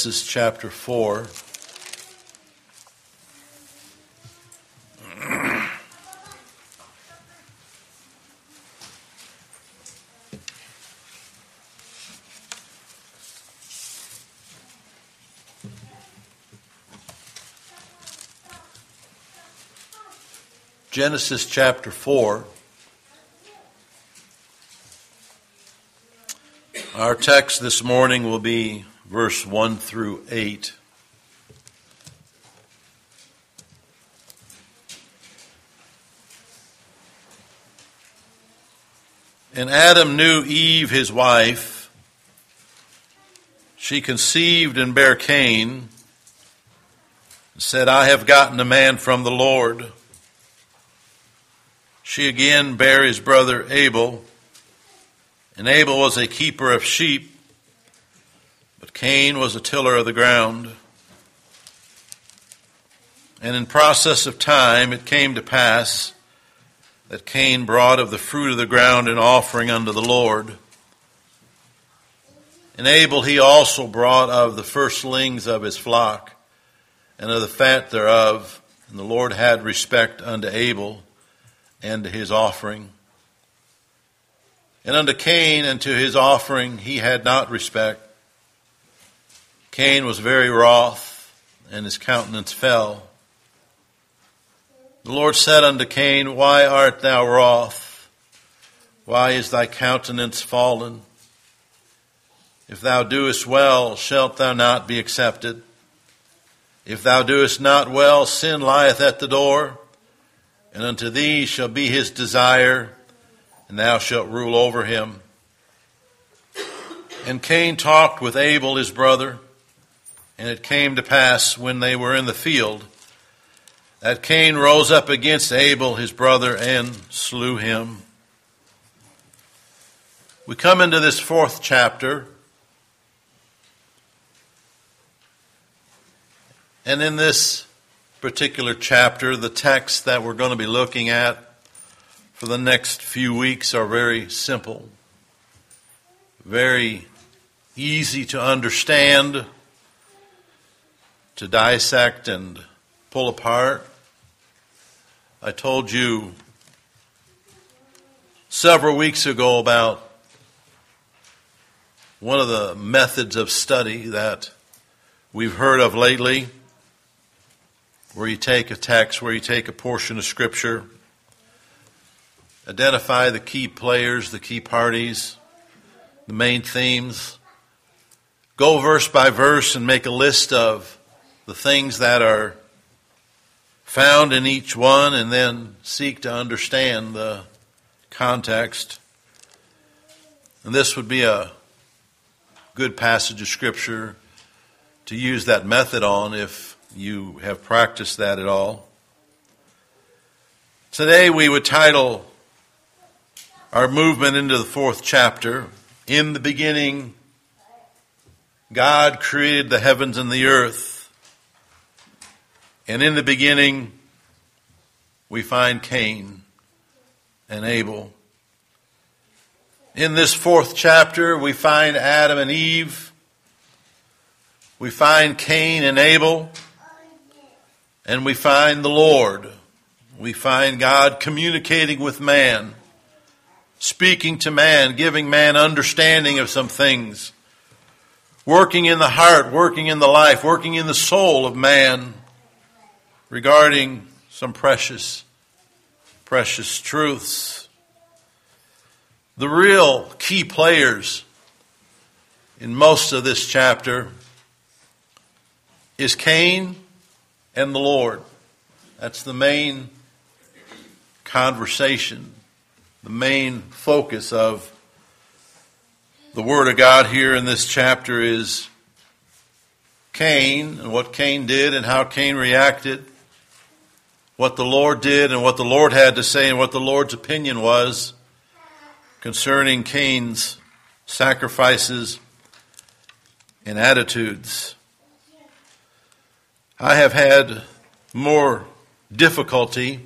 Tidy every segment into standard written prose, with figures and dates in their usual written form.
Genesis chapter 4. Genesis chapter 4. Our text this morning will be verse 1 through 8. And Adam knew Eve his wife. She conceived and bare Cain, and said, I have gotten a man from the Lord. She again bare his brother Abel, and Abel was a keeper of sheep, but Cain was a tiller of the ground. And in process of time it came to pass that Cain brought of the fruit of the ground an offering unto the Lord. And Abel he also brought of the firstlings of his flock, and of the fat thereof. And the Lord had respect unto Abel and to his offering. And unto Cain and to his offering he had not respect. Cain was very wroth, and his countenance fell. The Lord said unto Cain, Why art thou wroth? Why is thy countenance fallen? If thou doest well, shalt thou not be accepted? If thou doest not well, sin lieth at the door, and unto thee shall be his desire, and thou shalt rule over him. And Cain talked with Abel his brother, and it came to pass when they were in the field, that Cain rose up against Abel his brother and slew him. We come into this fourth chapter, and in this particular chapter, the texts that we're going to be looking at for the next few weeks are very simple, very easy to understand, to dissect and pull apart. I told you several weeks ago about one of the methods of study that we've heard of lately, where you take a text, where you take a portion of Scripture, identify the key players, the key parties, the main themes, go verse by verse and make a list of the things that are found in each one, and then seek to understand the context. And this would be a good passage of Scripture to use that method on if you have practiced that at all. Today we would title our movement into the fourth chapter, In the Beginning, God Created the Heavens and the Earth. And in the beginning, we find Cain and Abel. In this fourth chapter, we find Adam and Eve. We find Cain and Abel. And we find the Lord. We find God communicating with man, speaking to man, giving man understanding of some things, working in the heart, working in the life, working in the soul of man regarding some precious truths. The real key players in most of this chapter is Cain and the Lord. That's the main conversation, the main focus of the Word of God here in this chapter is Cain and what Cain did and how Cain reacted, what the Lord did and what the Lord had to say and what the Lord's opinion was concerning Cain's sacrifices and attitudes. I have had more difficulty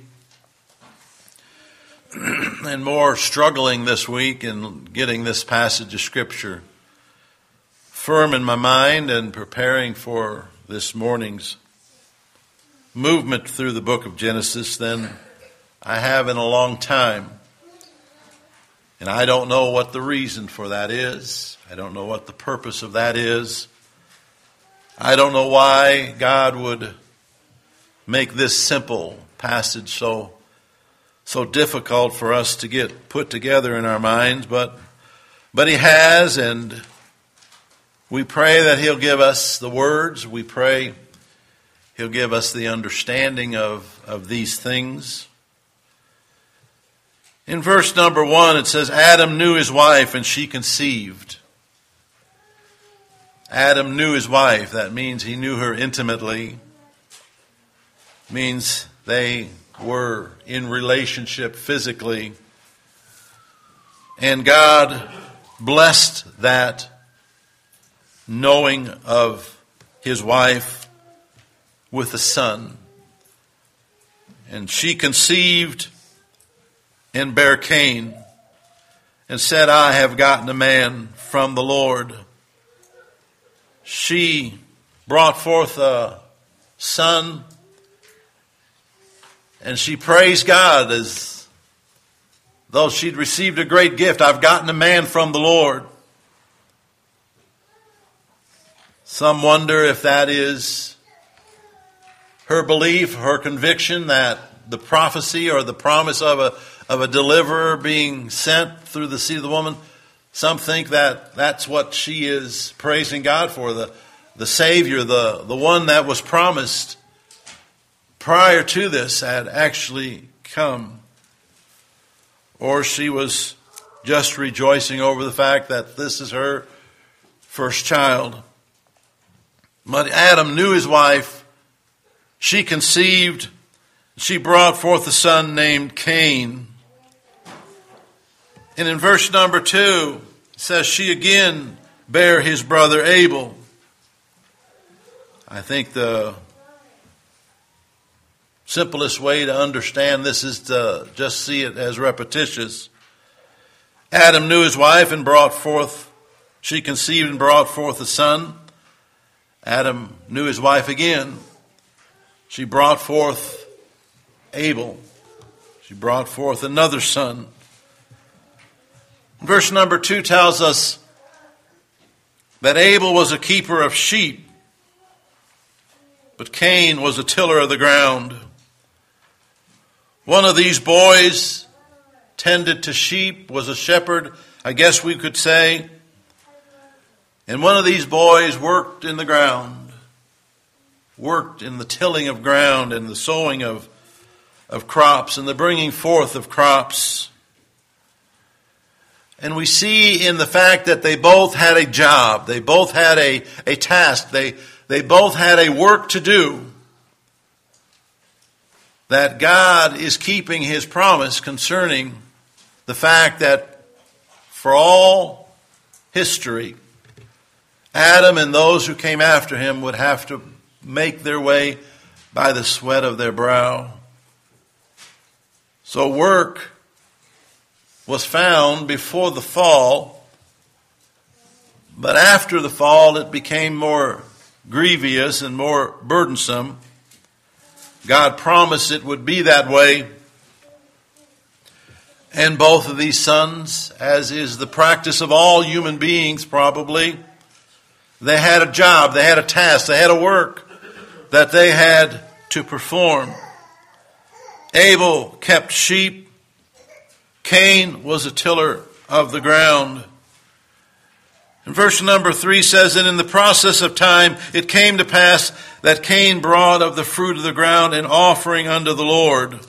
and more struggling this week in getting this passage of Scripture firm in my mind and preparing for this morning's movement through the book of Genesis than I have in a long time. And I don't know what the reason for that is. I don't know what the purpose of that is. I don't know why God would make this simple passage so difficult for us to get put together in our minds, but He has, and we pray that He'll give us the words. We pray He'll give us the understanding of these things. In verse number 1, it says, Adam knew his wife, and she conceived. Adam knew his wife. That means he knew her intimately. It means they were in relationship physically. And God blessed that knowing of his wife with a son. And she conceived and bare Cain, and said, I have gotten a man from the Lord. She brought forth a son, and she praised God as though she'd received a great gift. I've gotten a man from the Lord. Some wonder if that is her belief, her conviction that the prophecy or the promise of a deliverer being sent through the seed of the woman. Some think that that's what she is praising God for, the Savior, the one that was promised prior to this had actually come. Or she was just rejoicing over the fact that this is her first child. But Adam knew his wife. She conceived. She brought forth a son named Cain. And in verse number 2, it says, she again bare his brother Abel. I think the simplest way to understand this is to just see it as repetitious. Adam knew his wife and she conceived and brought forth a son. Adam knew his wife again. She brought forth Abel. She brought forth another son. Verse number 2 tells us that Abel was a keeper of sheep, but Cain was a tiller of the ground. One of these boys tended to sheep, was a shepherd, I guess we could say. And one of these boys worked in the ground, worked in the tilling of ground and the sowing of crops and the bringing forth of crops. And we see in the fact that they both had a job, they both had a task, they both had a work to do, that God is keeping His promise concerning the fact that for all history, Adam and those who came after him would have to make their way by the sweat of their brow. So work was found before the fall, but after the fall it became more grievous and more burdensome. God promised it would be that way. And both of these sons, as is the practice of all human beings probably, they had a job, they had a task, they had a work that they had to perform. Abel kept sheep. Cain was a tiller of the ground. And verse number 3 says, and in the process of time it came to pass that Cain brought of the fruit of the ground an offering unto the Lord.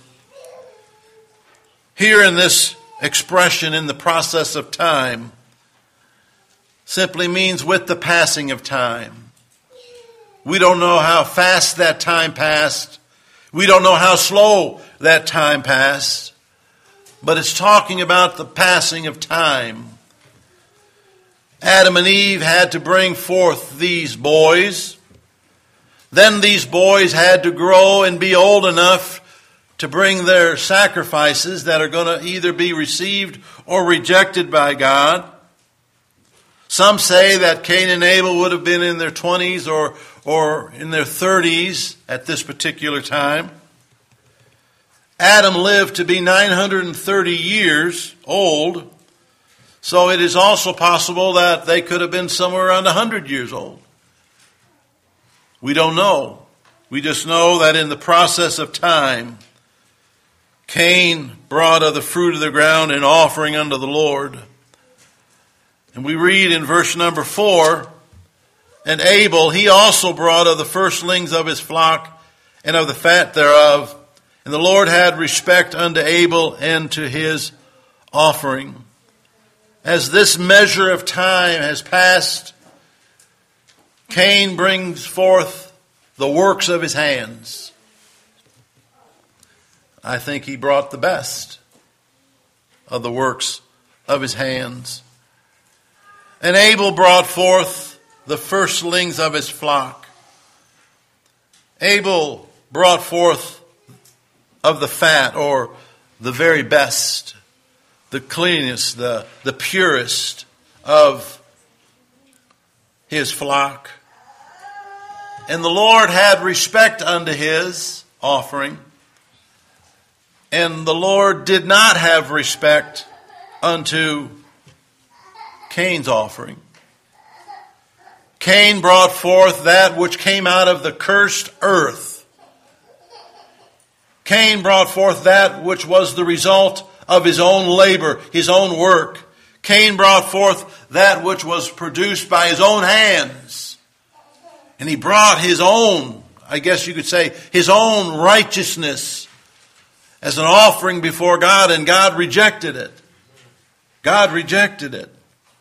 Here in this expression, in the process of time, simply means with the passing of time. We don't know how fast that time passed. We don't know how slow that time passed. But it's talking about the passing of time. Adam and Eve had to bring forth these boys. Then these boys had to grow and be old enough to bring their sacrifices that are going to either be received or rejected by God. Some say that Cain and Abel would have been in their 20s or in their 30s at this particular time. Adam lived to be 930 years old, so it is also possible that they could have been somewhere around 100 years old. We don't know. We just know that in the process of time, Cain brought of the fruit of the ground an offering unto the Lord. And we read in verse number 4, and Abel, he also brought of the firstlings of his flock and of the fat thereof. And the Lord had respect unto Abel and to his offering. As this measure of time has passed, Cain brings forth the works of his hands. I think he brought the best of the works of his hands. And Abel brought forth the firstlings of his flock. Abel brought forth of the fat, or the very best, the cleanest, the purest of his flock. And the Lord had respect unto his offering. And the Lord did not have respect unto Cain's offering. Cain brought forth that which came out of the cursed earth. Cain brought forth that which was the result of his own labor, his own work. Cain brought forth that which was produced by his own hands. And he brought his own, I guess you could say, his own righteousness as an offering before God, and God rejected it. God rejected it.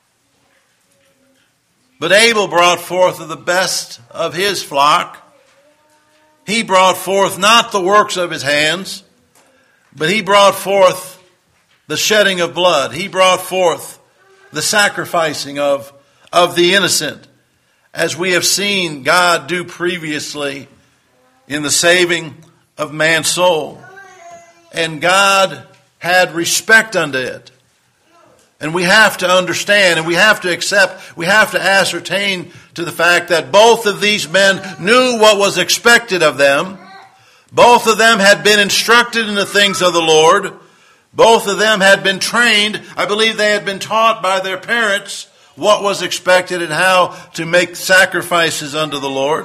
But Abel brought forth of the best of his flock. He brought forth not the works of his hands, but he brought forth the shedding of blood. He brought forth the sacrificing of the innocent, as we have seen God do previously in the saving of man's soul. And God had respect unto it. And we have to understand, and we have to accept, we have to ascertain to the fact that both of these men knew what was expected of them. Both of them had been instructed in the things of the Lord. Both of them had been trained. I believe they had been taught by their parents what was expected and how to make sacrifices unto the Lord.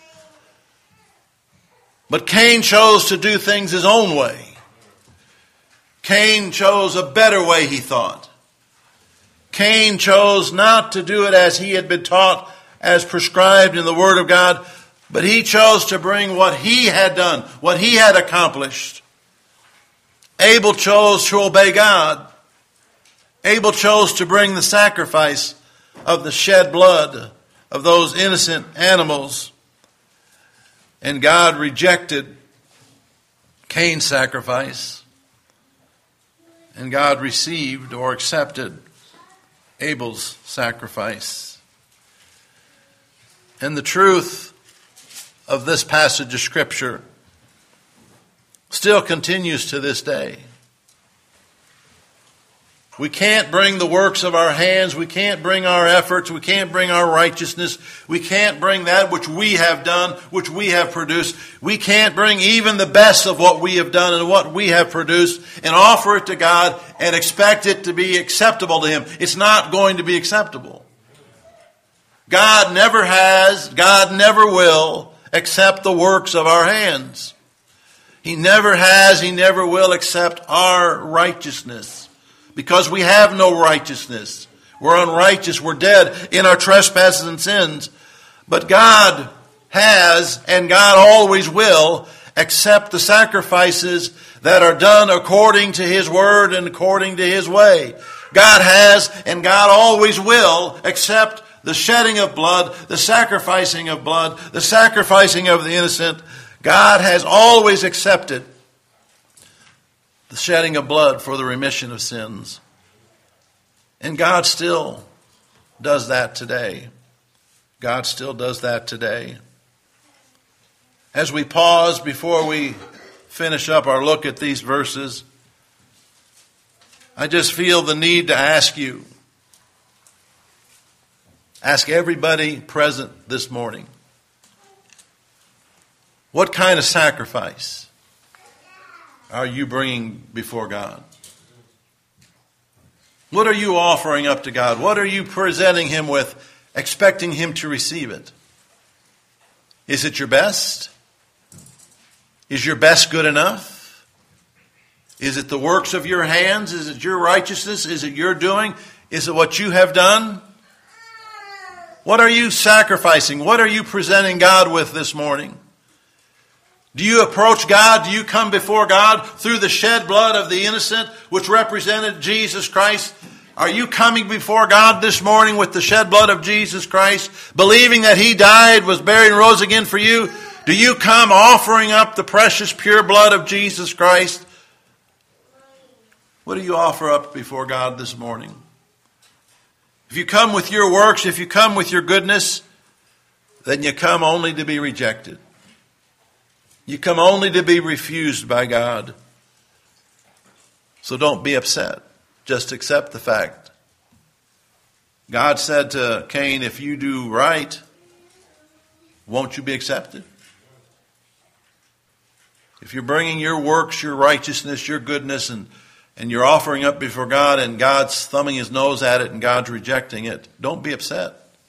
But Cain chose to do things his own way. Cain chose a better way, he thought. Cain chose not to do it as he had been taught, as prescribed in the Word of God, but he chose to bring what he had done, what he had accomplished. Abel chose to obey God. Abel chose to bring the sacrifice of the shed blood of those innocent animals. And God rejected Cain's sacrifice. And God received or accepted Abel's sacrifice. And the truth of this passage of Scripture still continues to this day. We can't bring the works of our hands. We can't bring our efforts. We can't bring our righteousness. We can't bring that which we have done, which we have produced. We can't bring even the best of what we have done and what we have produced and offer it to God and expect it to be acceptable to Him. It's not going to be acceptable. God never has, God never will accept the works of our hands. He never has, He never will accept our righteousness. Because we have no righteousness. We're unrighteous. We're dead in our trespasses and sins. But God has, and God always will, accept the sacrifices that are done according to His word and according to His way. God has, and God always will, accept the shedding of blood, the sacrificing of blood, the sacrificing of the innocent. God has always accepted the shedding of blood for the remission of sins. And God still does that today. God still does that today. As we pause before we finish up our look at these verses, I just feel the need to ask you, Ask everybody present this morning. What kind of sacrifice are you bringing before God? What are you offering up to God? What are you presenting Him with, expecting Him to receive it? Is it your best? Is your best good enough? Is it the works of your hands? Is it your righteousness? Is it your doing? Is it what you have done? What are you sacrificing? What are you presenting God with this morning? Do you approach God? Do you come before God through the shed blood of the innocent, which represented Jesus Christ? Are you coming before God this morning with the shed blood of Jesus Christ, believing that He died, was buried, and rose again for you? Do you come offering up the precious, pure blood of Jesus Christ? What do you offer up before God this morning? If you come with your works, if you come with your goodness, then you come only to be rejected. You come only to be refused by God. So don't be upset. Just accept the fact. God said to Cain, if you do right, won't you be accepted? If you're bringing your works, your righteousness, your goodness, and you're offering up before God and God's thumbing His nose at it and God's rejecting it, don't be upset.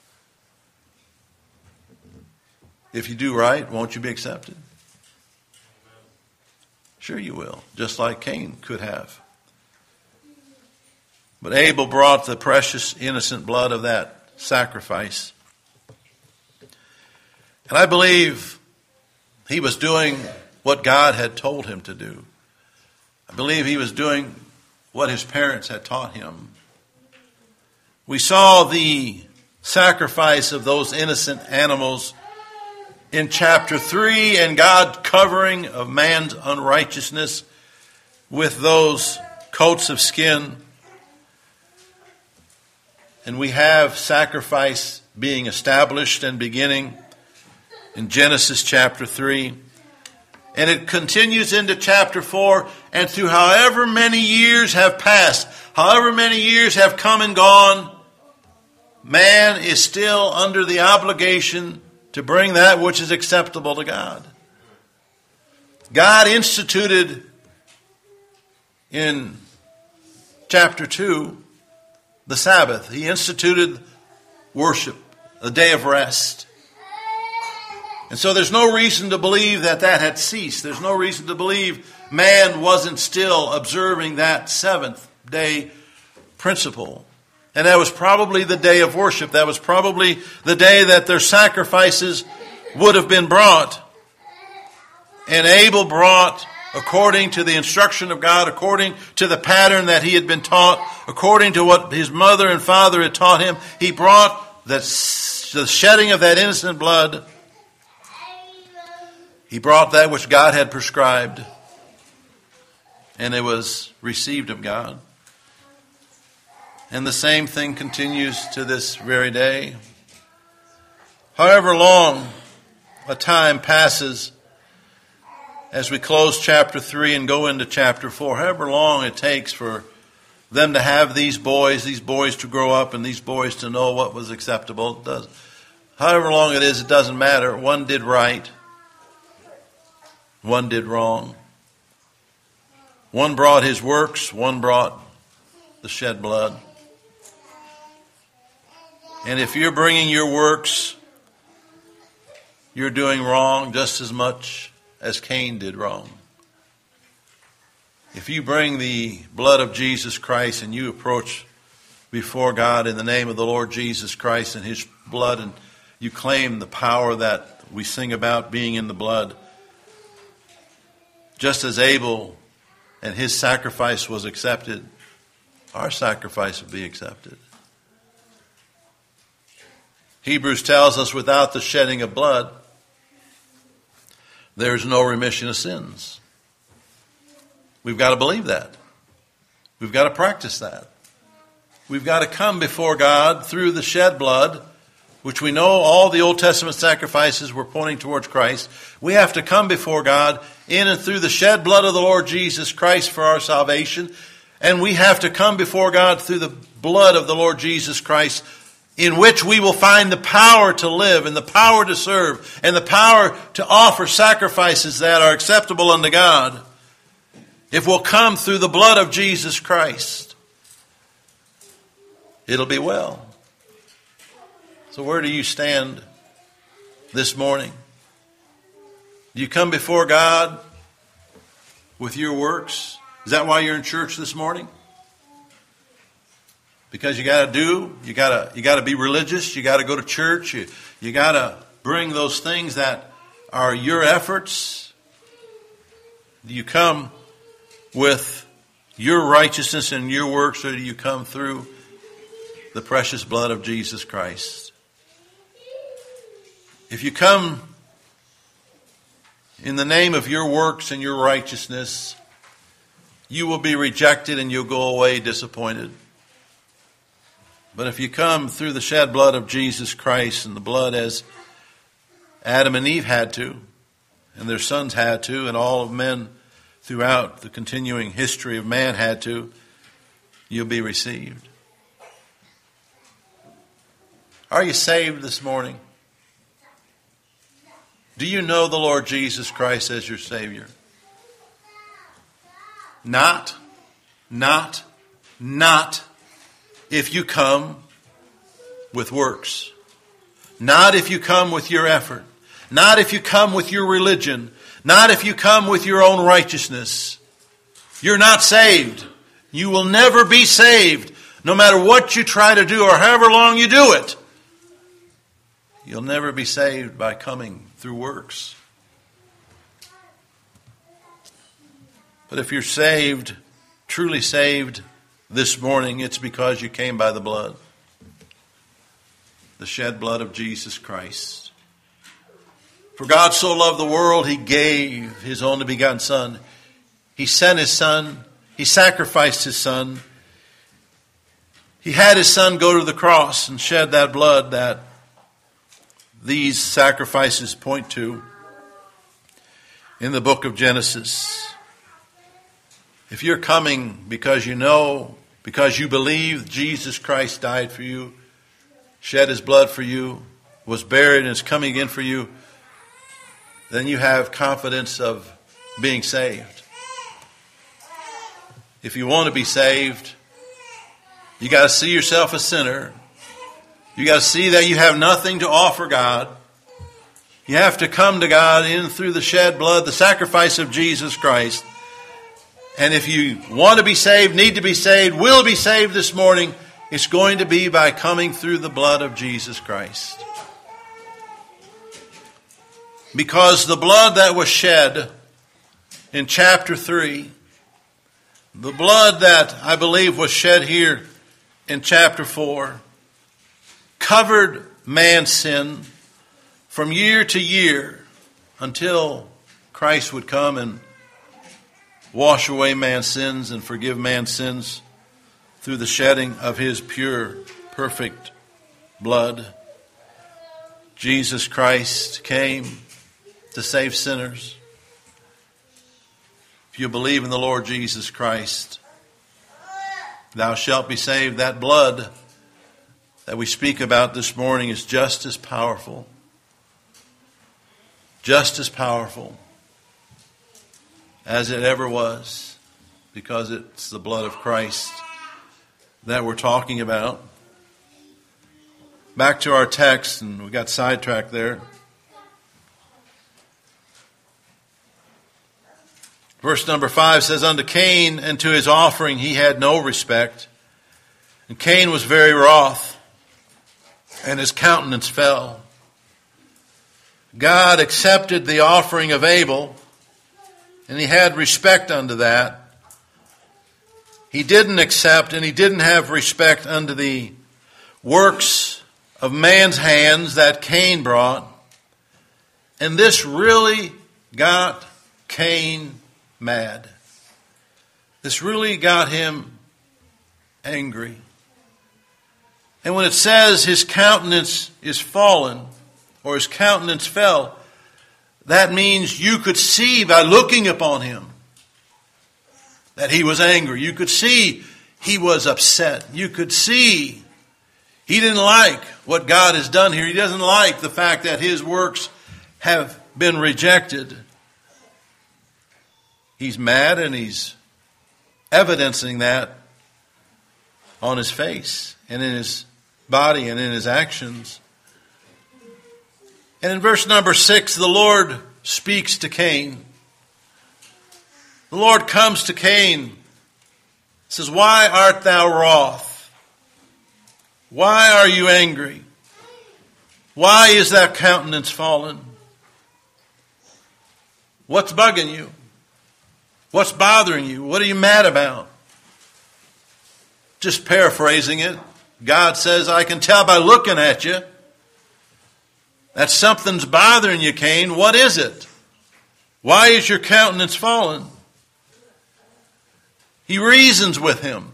If you do right, won't you be accepted? Sure you will, just like Cain could have. But Abel brought the precious, innocent blood of that sacrifice. And I believe he was doing what God had told him to do. I believe he was doing what his parents had taught him. We saw the sacrifice of those innocent animals in chapter 3, and God covering of man's unrighteousness with those coats of skin. And we have sacrifice being established and beginning in Genesis chapter 3. And it continues into chapter 4. And through however many years have passed, however many years have come and gone, man is still under the obligation to bring that which is acceptable to God. God instituted in chapter 2 the Sabbath. He instituted worship, a day of rest. And so there's no reason to believe that had ceased. There's no reason to believe man wasn't still observing that seventh day principle. And that was probably the day of worship. That was probably the day that their sacrifices would have been brought. And Abel brought, according to the instruction of God, according to the pattern that he had been taught, according to what his mother and father had taught him, he brought the shedding of that innocent blood. He brought that which God had prescribed, and it was received of God. And the same thing continues to this very day. However long a time passes as we close chapter 3 and go into chapter 4, however long it takes for them to have these boys to grow up and these boys to know what was acceptable, however long it is, it doesn't matter. One did right. One did wrong. One brought his works. One brought the shed blood. And if you're bringing your works, you're doing wrong just as much as Cain did wrong. If you bring the blood of Jesus Christ and you approach before God in the name of the Lord Jesus Christ and His blood, and you claim the power that we sing about being in the blood, just as Abel and his sacrifice was accepted, our sacrifice will be accepted. Hebrews tells us without the shedding of blood, there's no remission of sins. We've got to believe that. We've got to practice that. We've got to come before God through the shed blood, which we know all the Old Testament sacrifices were pointing towards Christ. We have to come before God in and through the shed blood of the Lord Jesus Christ for our salvation. And we have to come before God through the blood of the Lord Jesus Christ in which we will find the power to live and the power to serve and the power to offer sacrifices that are acceptable unto God, if we'll come through the blood of Jesus Christ, it'll be well. So where do you stand this morning? Do you come before God with your works? Is that why you're in church this morning? Because you got to be religious, you got to go to church, you got to bring those things that are your efforts? Do you come with your righteousness and your works, or do you come through the precious blood of Jesus Christ? If you come in the name of your works and your righteousness, you will be rejected and you'll go away disappointed. But if you come through the shed blood of Jesus Christ and the blood as Adam and Eve had to, and their sons had to, and all of men throughout the continuing history of man had to, you'll be received. Are you saved this morning? Do you know the Lord Jesus Christ as your Savior? Not if you come with works. Not if you come with your effort. Not if you come with your religion. Not if you come with your own righteousness. You're not saved. You will never be saved, no matter what you try to do or however long you do it. You'll never be saved by coming through works. But if you're saved, truly saved this morning, it's because you came by the blood. The shed blood of Jesus Christ. For God so loved the world, He gave His only begotten Son. He sent His Son. He sacrificed His Son. He had His Son go to the cross and shed that blood that these sacrifices point to in the book of Genesis. If you're coming because you know, because you believe Jesus Christ died for you, shed His blood for you, was buried and is coming again for you, then you have confidence of being saved. If you want to be saved, you got to see yourself a sinner. You got to see that you have nothing to offer God. You have to come to God in through the shed blood, the sacrifice of Jesus Christ. And if you want to be saved, need to be saved, will be saved this morning, it's going to be by coming through the blood of Jesus Christ. Because the blood that was shed in chapter 3, the blood that I believe was shed here in chapter 4, covered man's sin from year to year until Christ would come and wash away man's sins and forgive man's sins through the shedding of His pure, perfect blood. Jesus Christ came to save sinners. If you believe in the Lord Jesus Christ, thou shalt be saved. That blood that we speak about this morning is just as powerful. Just as powerful as it ever was, because it's the blood of Christ that we're talking about. Back to our text, and we got sidetracked there. Verse number 5 says, Unto Cain and to his offering he had no respect. And Cain was very wroth, and his countenance fell. God accepted the offering of Abel, and He had respect unto that. He didn't accept and He didn't have respect unto the works of man's hands that Cain brought. And this really got Cain mad. This really got him angry. And when it says his countenance is fallen, or his countenance fell, that means you could see by looking upon him that he was angry. You could see he was upset. You could see He didn't like what God has done here. He doesn't like the fact that his works have been rejected. He's mad, and he's evidencing that on his face and in his body and in his actions. And in verse number 6, the Lord speaks to Cain. The Lord comes to Cain, says, "Why art thou wroth? Why are you angry? Why is thy countenance fallen? What's bugging you? What's bothering you? What are you mad about?" Just paraphrasing it, God says, "I can tell by looking at you that something's bothering you, Cain. What is it? Why is your countenance fallen?" He reasons with him.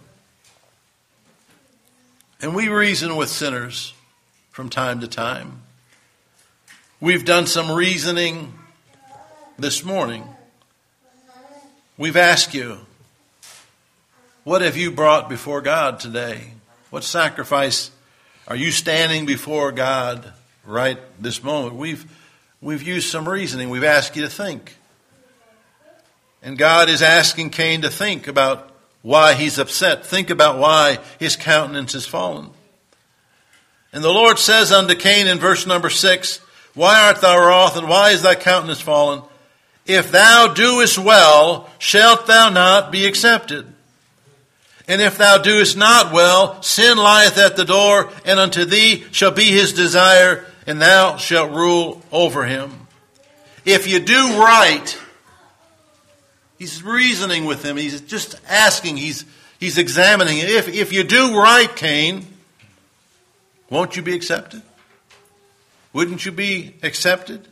And we reason with sinners from time to time. We've done some reasoning this morning. We've asked you, what have you brought before God today? What sacrifice are you standing before God right this moment? We've used some reasoning. We've asked you to think. And God is asking Cain to think about why he's upset. Think about why his countenance is fallen. And the Lord says unto Cain in verse number 6, "Why art thou wroth, and why is thy countenance fallen? If thou doest well, shalt thou not be accepted? And if thou doest not well, sin lieth at the door, and unto thee shall be his desire, and thou shalt rule over him." If you do right, he's reasoning with him. He's just asking. He's examining. If you do right, Cain, won't you be accepted? Wouldn't you be accepted?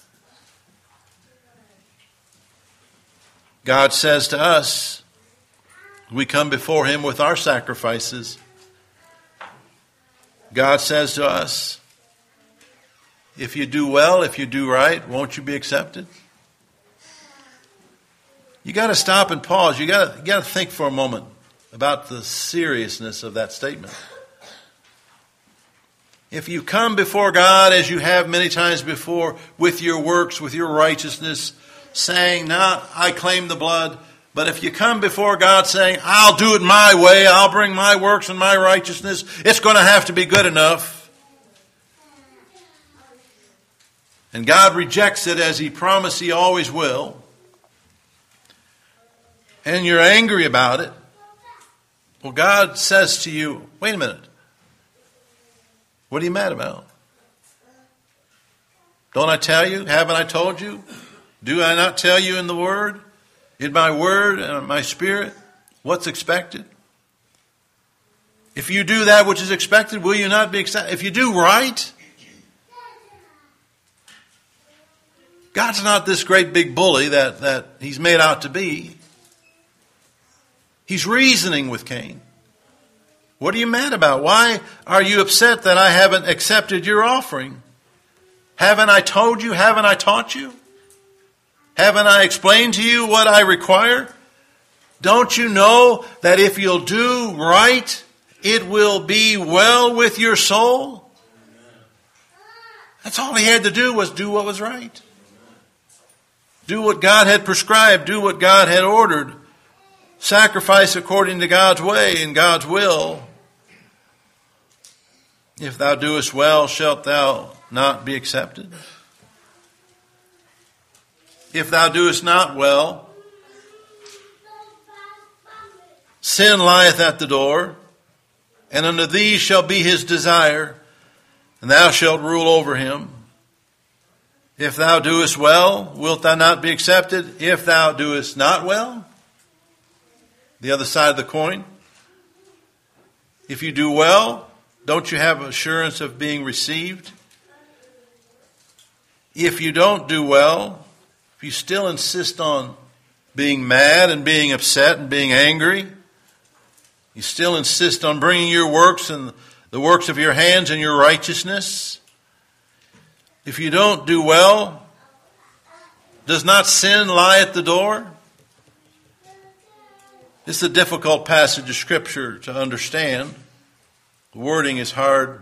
God says to us, we come before him with our sacrifices. God says to us, if you do well, if you do right, won't you be accepted? You got to stop and pause. You got to think for a moment about the seriousness of that statement. If you come before God as you have many times before, with your works, with your righteousness, saying, "Nah, I claim the blood," but if you come before God saying, "I'll do it my way, I'll bring my works and my righteousness, it's going to have to be good enough," and God rejects it as he promised he always will, and you're angry about it, well, God says to you, wait a minute. What are you mad about? Don't I tell you? Haven't I told you? Do I not tell you in the Word? In my Word and my Spirit? What's expected? If you do that which is expected, will you not be accepted? If you do right, God's not this great big bully that he's made out to be. He's reasoning with Cain. What are you mad about? Why are you upset that I haven't accepted your offering? Haven't I told you? Haven't I taught you? Haven't I explained to you what I require? Don't you know that if you'll do right, it will be well with your soul? That's all he had to do, was do what was right. Do what God had prescribed. Do what God had ordered. Sacrifice according to God's way and God's will. If thou doest well, shalt thou not be accepted? If thou doest not well, sin lieth at the door, and unto thee shall be his desire, and thou shalt rule over him. If thou doest well, wilt thou not be accepted? If thou doest not well, the other side of the coin. If you do well, don't you have assurance of being received? If you don't do well, if you still insist on being mad and being upset and being angry, you still insist on bringing your works and the works of your hands and your righteousness, if you don't do well, does not sin lie at the door? It's a difficult passage of Scripture to understand. The wording is hard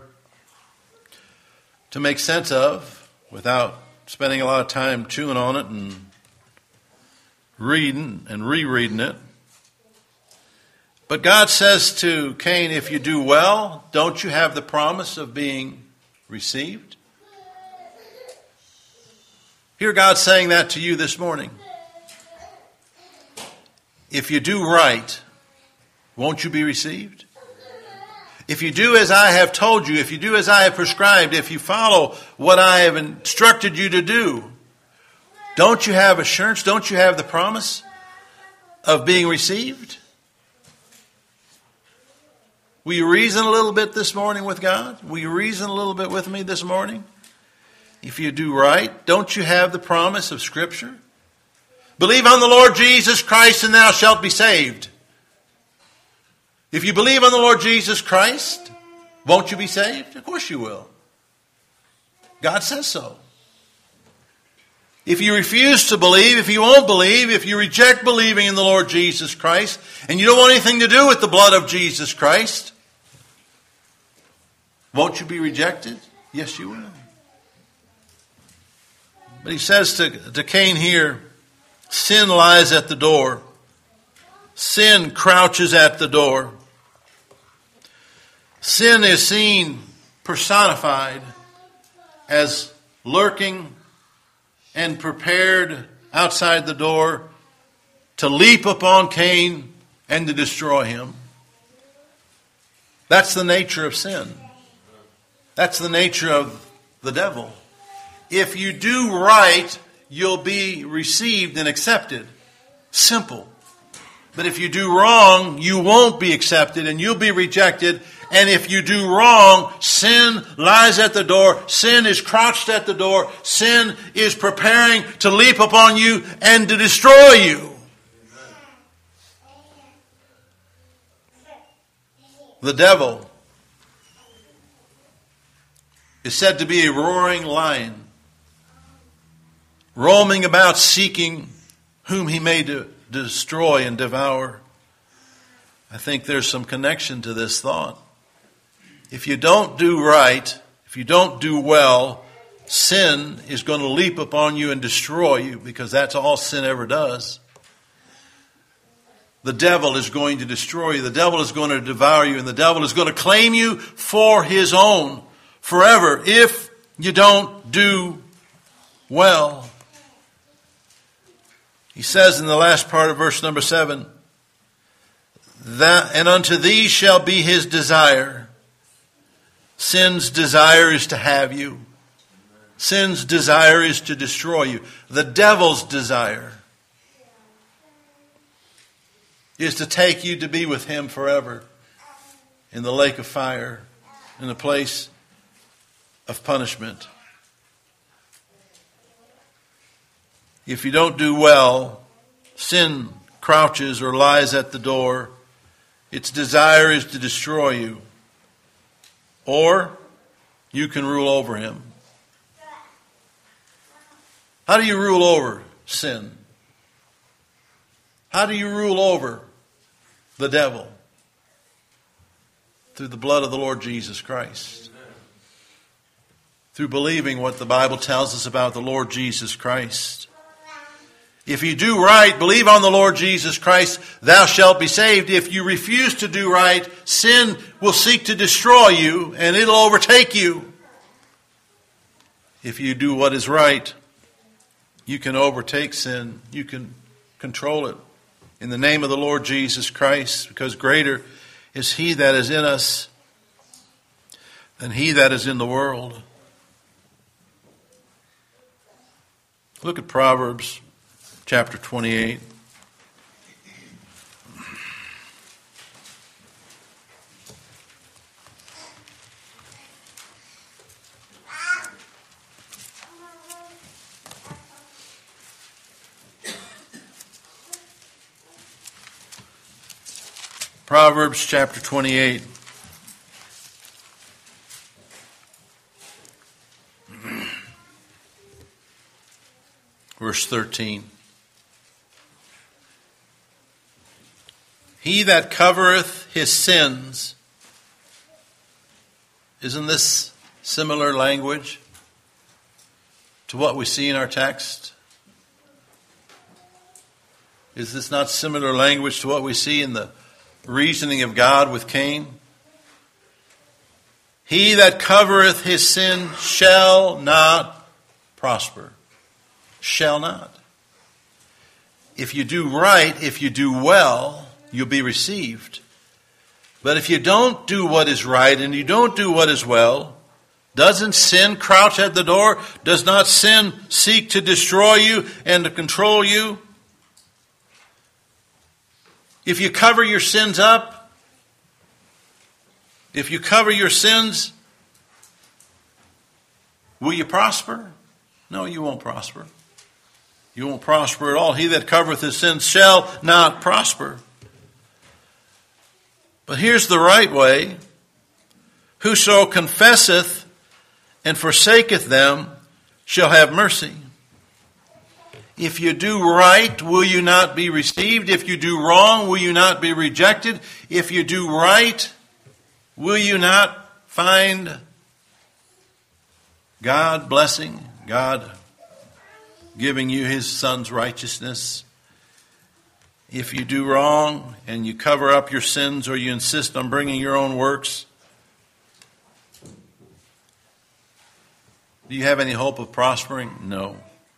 to make sense of without spending a lot of time chewing on it and reading and rereading it. But God says to Cain, if you do well, don't you have the promise of being received? Hear God saying that to you this morning. If you do right, won't you be received? If you do as I have told you, if you do as I have prescribed, if you follow what I have instructed you to do, don't you have assurance? Don't you have the promise of being received? Will you reason a little bit this morning with God? Will you reason a little bit with me this morning? If you do right, don't you have the promise of Scripture? Believe on the Lord Jesus Christ and thou shalt be saved. If you believe on the Lord Jesus Christ, won't you be saved? Of course you will. God says so. If you refuse to believe, if you won't believe, if you reject believing in the Lord Jesus Christ, and you don't want anything to do with the blood of Jesus Christ, won't you be rejected? Yes, you will. But he says to Cain here, sin lies at the door. Sin crouches at the door. Sin is seen personified as lurking and prepared outside the door to leap upon Cain and to destroy him. That's the nature of sin. That's the nature of the devil. If you do right, you'll be received and accepted. Simple. But if you do wrong, you won't be accepted and you'll be rejected. And if you do wrong, sin lies at the door. Sin is crouched at the door. Sin is preparing to leap upon you and to destroy you. The devil is said to be a roaring lion, roaming about seeking whom he may destroy and devour. I think there's some connection to this thought. If you don't do right, if you don't do well, sin is going to leap upon you and destroy you, because that's all sin ever does. The devil is going to destroy you. The devil is going to devour you, and the devil is going to claim you for his own forever if you don't do well. He says in the last part of verse number 7, and unto thee shall be his desire. Sin's desire is to have you. Sin's desire is to destroy you. The devil's desire is to take you to be with him forever in the lake of fire, in the place of punishment. If you don't do well, sin crouches or lies at the door. Its desire is to destroy you. Or you can rule over him. How do you rule over sin? How do you rule over the devil? Through the blood of the Lord Jesus Christ. Through believing what the Bible tells us about the Lord Jesus Christ. If you do right, believe on the Lord Jesus Christ, thou shalt be saved. If you refuse to do right, sin will seek to destroy you and it'll overtake you. If you do what is right, you can overtake sin. You can control it in the name of the Lord Jesus Christ, because greater is he that is in us than he that is in the world. Look at Proverbs chapter 28. Proverbs chapter 28. Verse 13. He that covereth his sins Isn't this similar language to what we see in our text? Is this not similar language to what we see in the reasoning of God with Cain? He that covereth his sin shall not prosper. Shall not. If you do right, if you do well, you'll be received. But if you don't do what is right and you don't do what is well, doesn't sin crouch at the door? Does not sin seek to destroy you and to control you? If you cover your sins up, if you cover your sins, will you prosper? No, you won't prosper. You won't prosper at all. He that covereth his sins shall not prosper. But here's the right way. Whoso confesseth and forsaketh them shall have mercy. If you do right, will you not be received? If you do wrong, will you not be rejected? If you do right, will you not find God blessing, God giving you his Son's righteousness? If you do wrong and you cover up your sins or you insist on bringing your own works, do you have any hope of prospering? No.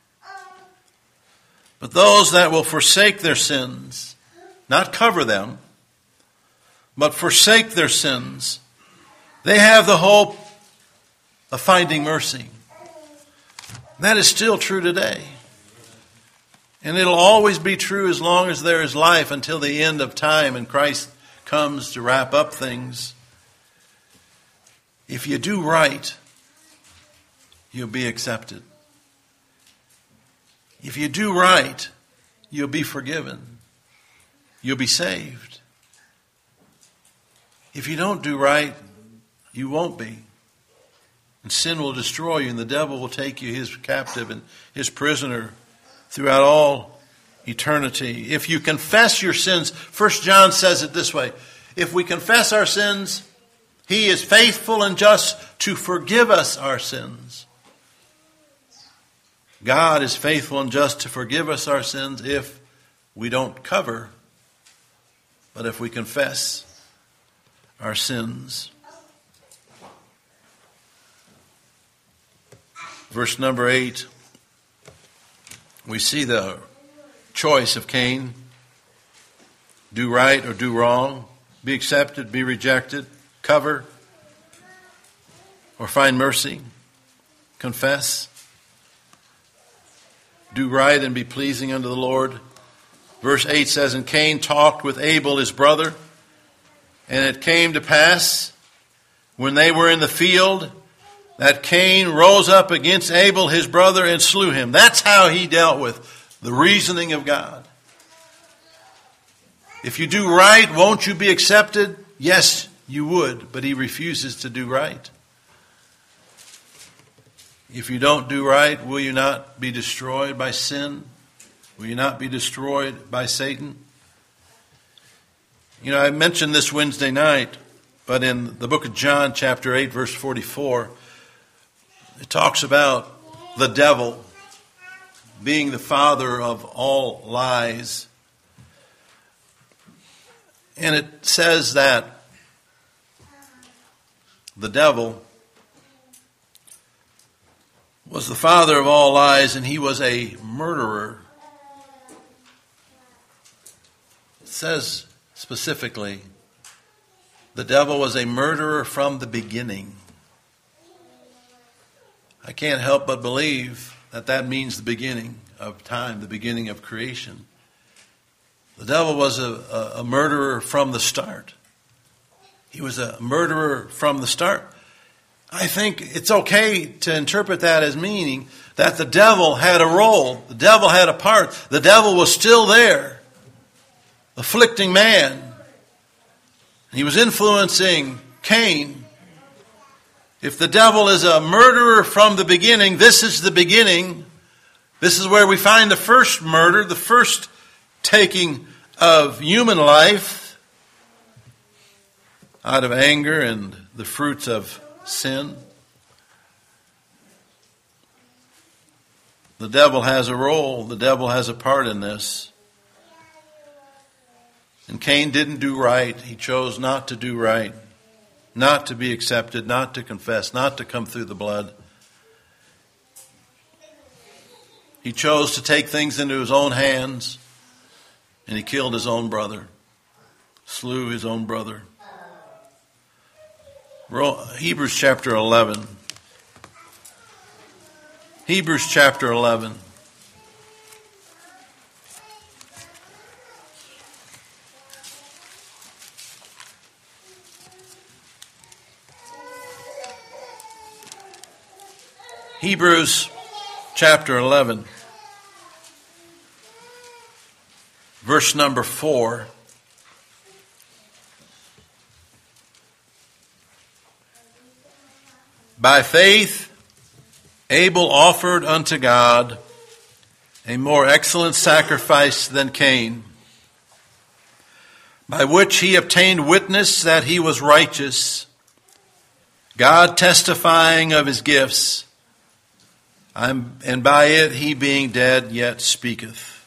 But those that will forsake their sins, not cover them, but forsake their sins, they have the hope of finding mercy. That is still true today. And it'll always be true as long as there is life until the end of time and Christ comes to wrap up things. If you do right, you'll be accepted. If you do right, you'll be forgiven. You'll be saved. If you don't do right, you won't be. And sin will destroy you, and the devil will take you his captive and his prisoner throughout all eternity. If you confess your sins, 1 John says it this way: if we confess our sins, he is faithful and just to forgive us our sins. God is faithful and just to forgive us our sins if we don't cover, but if we confess our sins. Verse number 8, we see the choice of Cain. Do right or do wrong. Be accepted, be rejected. Cover or find mercy. Confess. Do right and be pleasing unto the Lord. Verse 8 says, and Cain talked with Abel his brother, and it came to pass, when they were in the field, that Cain rose up against Abel his brother and slew him. That's how he dealt with the reasoning of God. If you do right, won't you be accepted? Yes, you would, but he refuses to do right. If you don't do right, will you not be destroyed by sin? Will you not be destroyed by Satan? You know, I mentioned this Wednesday night, but in the book of John, chapter 8, verse 44, it talks about the devil being the father of all lies. And it says that the devil was the father of all lies, and he was a murderer. It says specifically, the devil was a murderer from the beginning. I can't help but believe that that means the beginning of time, the beginning of creation. The devil was a murderer from the start. He was a murderer from the start. I think it's okay to interpret that as meaning that the devil had a role. The devil had a part. The devil was still there, afflicting man. He was influencing Cain. If the devil is a murderer from the beginning, this is the beginning. This is where we find the first murder, the first taking of human life out of anger and the fruits of sin. The devil has a role. The devil has a part in this. And Cain didn't do right. He chose not to do right, not to be accepted, not to confess, not to come through the blood. He chose to take things into his own hands, and he killed his own brother, slew his own brother. Hebrews chapter 11. Hebrews chapter 11. Hebrews chapter 11, verse number 4. By faith, Abel offered unto God a more excellent sacrifice than Cain, by which he obtained witness that he was righteous, God testifying of his gifts, and by it he being dead yet speaketh.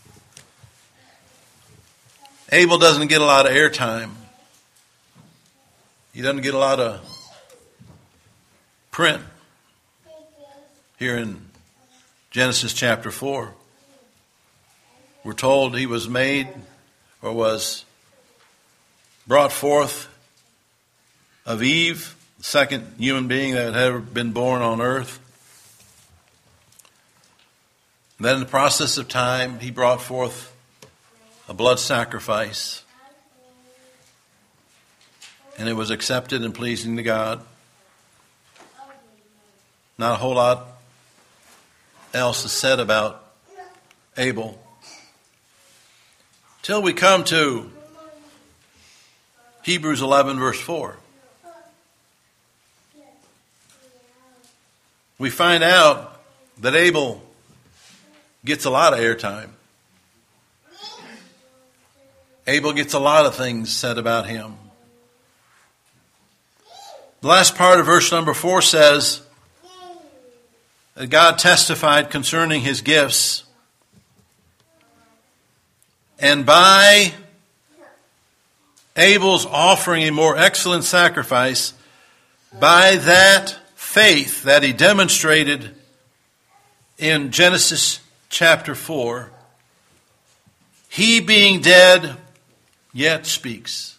Abel doesn't get a lot of airtime. He doesn't get a lot of print here in Genesis chapter 4. We're told he was made or was brought forth of Eve, the second human being that had ever been born on earth. Then in the process of time, he brought forth a blood sacrifice. And it was accepted and pleasing to God. Not a whole lot else is said about Abel. Till we come to Hebrews 11 verse 4. We find out that Abel gets a lot of airtime. Abel gets a lot of things said about him. The last part of verse number 4 says that God testified concerning his gifts, and by Abel's offering a more excellent sacrifice, by that faith that he demonstrated in Genesis chapter 4, he being dead yet speaks.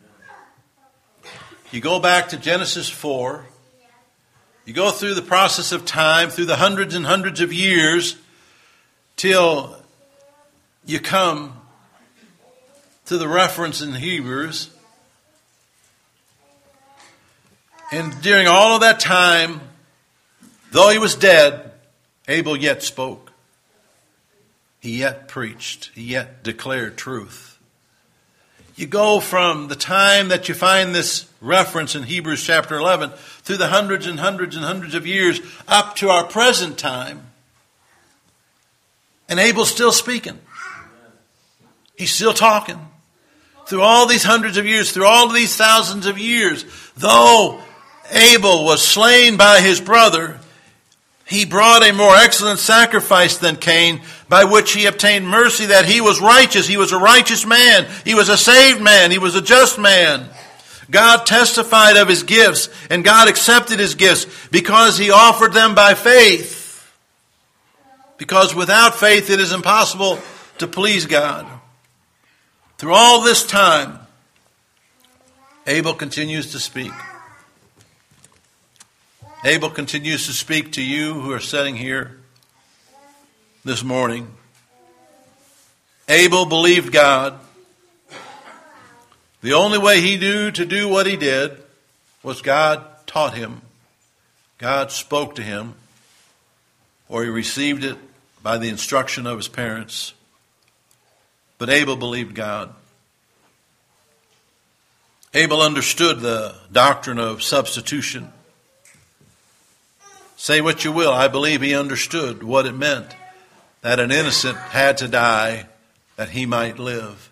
You go back to Genesis 4, you go through the process of time, through the hundreds and hundreds of years, till you come to the reference in Hebrews. And during all of that time, though he was dead, Abel yet spoke. He yet preached. He yet declared truth. You go from the time that you find this reference in Hebrews chapter 11 through the hundreds and hundreds and hundreds of years up to our present time. And Abel's still speaking. He's still talking. Through all these hundreds of years, through all of these thousands of years, though Abel was slain by his brother, he brought a more excellent sacrifice than Cain, by which he obtained mercy, that he was righteous. He was a righteous man. He was a saved man. He was a just man. God testified of his gifts, and God accepted his gifts because he offered them by faith. Because without faith it is impossible to please God. Through all this time, Abel continues to speak. Abel continues to speak to you who are sitting here this morning. Abel believed God. The only way he knew to do what he did was God taught him. God spoke to him, or he received it by the instruction of his parents. But Abel believed God. Abel understood the doctrine of substitution. Say what you will, I believe he understood what it meant that an innocent had to die that he might live.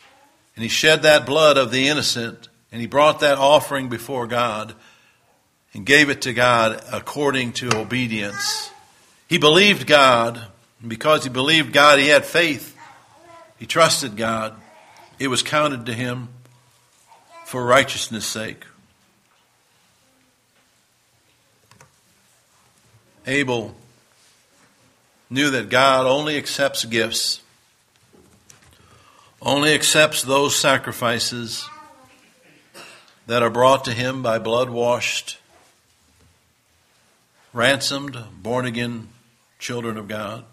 And he shed that blood of the innocent, and he brought that offering before God. and gave it to God according to obedience. He believed God, and because he believed God, he had faith. He trusted God. It was counted to him for righteousness' sake. Abel knew that God only accepts gifts, only accepts those sacrifices that are brought to him by blood-washed, ransomed, born-again children of God.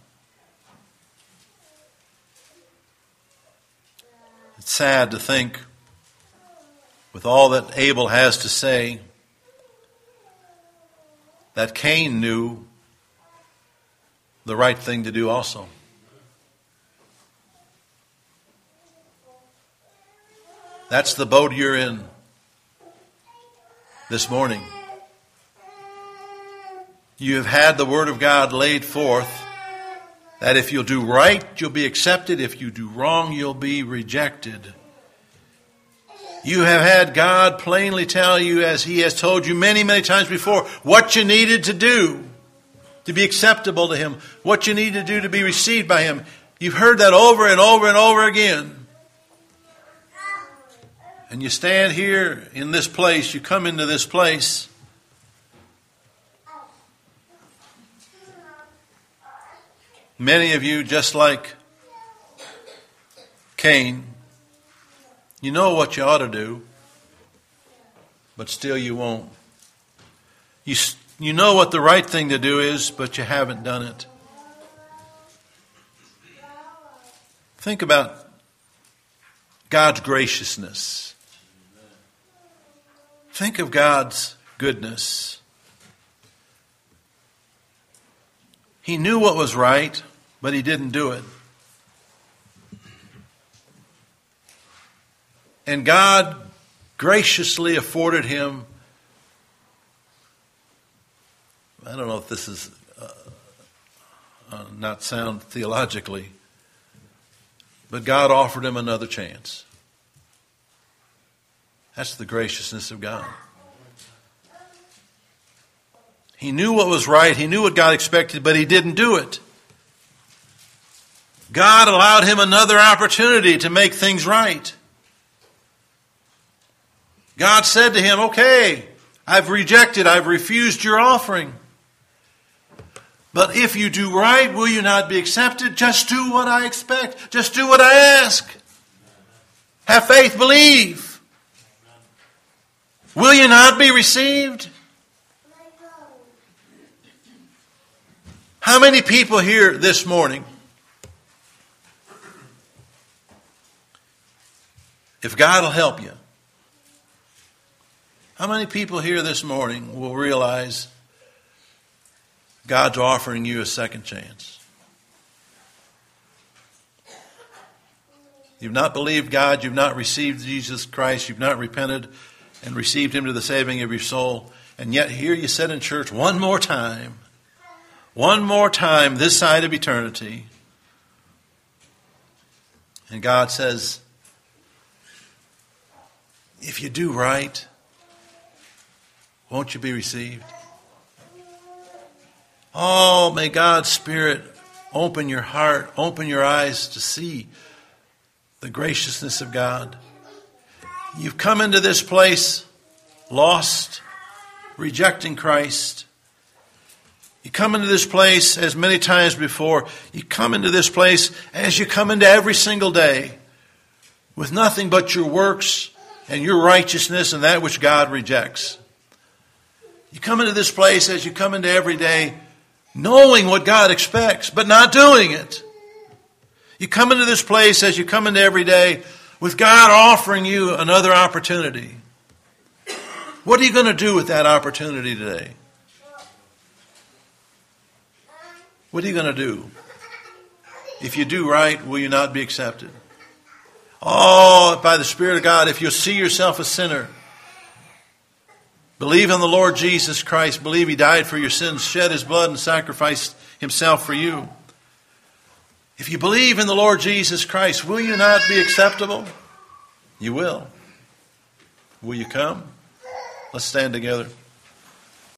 It's sad to think, with all that Abel has to say, that Cain knew the right thing to do also. That's the boat you're in this morning. You have had the Word of God laid forth that if you'll do right, you'll be accepted. If you do wrong, you'll be rejected. You have had God plainly tell you, as He has told you many, many times before, what you needed to do to be acceptable to Him, what you need to do to be received by Him. You've heard that over and over and over again. And you stand here in this place, you come into this place, many of you, just like Cain, you know what you ought to do, but still you won't. You know what the right thing to do is, but you haven't done it. Think about God's graciousness. Think of God's goodness. He knew what was right, but he didn't do it. And God graciously afforded him, I don't know if this is not sound theologically, but God offered him another chance. That's the graciousness of God. He knew what was right. He knew what God expected, but he didn't do it. God allowed him another opportunity to make things right. God said to him, okay, I've refused your offering. But if you do right, will you not be accepted? Just do what I expect. Just do what I ask. Have faith, believe. Will you not be received? How many people here this morning, if God will help you, how many people here this morning will realize God's offering you a second chance? You've not believed God, you've not received Jesus Christ, you've not repented and received Him to the saving of your soul, and yet here you sit in church one more time this side of eternity, and God says, if you do right, won't you be received? Oh, may God's Spirit open your heart, open your eyes to see the graciousness of God. You've come into this place lost, rejecting Christ. You come into this place as many times before. You come into this place as you come into every single day with nothing but your works and your righteousness and that which God rejects. You come into this place as you come into every day knowing what God expects, but not doing it. You come into this place as you come into every day with God offering you another opportunity. What are you going to do with that opportunity today? What are you going to do? If you do right, will you not be accepted? Oh, by the Spirit of God, if you see yourself a sinner, believe in the Lord Jesus Christ, believe He died for your sins, shed His blood and sacrificed Himself for you. If you believe in the Lord Jesus Christ, will you not be acceptable? You will. Will you come? Let's stand together.